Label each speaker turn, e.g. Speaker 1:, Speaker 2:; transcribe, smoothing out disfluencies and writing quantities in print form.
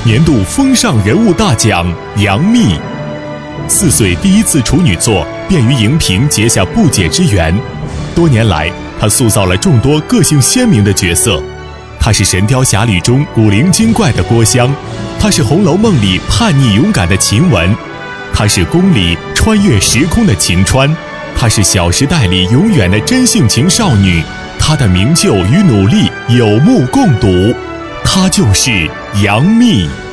Speaker 1: 年度风尚人物大奖杨幂。4岁第一次处女作，便与荧屏结下不解之缘。多年来，她塑造了众多个性鲜明的角色。她是《神雕侠侣》中古灵精怪的郭襄，她是《红楼梦》里叛逆勇敢的晴雯，她是宫里穿越时空的晴川，她是《小时代》里永远的真性情少女。她的名就与努力有目共睹，她就是杨幂。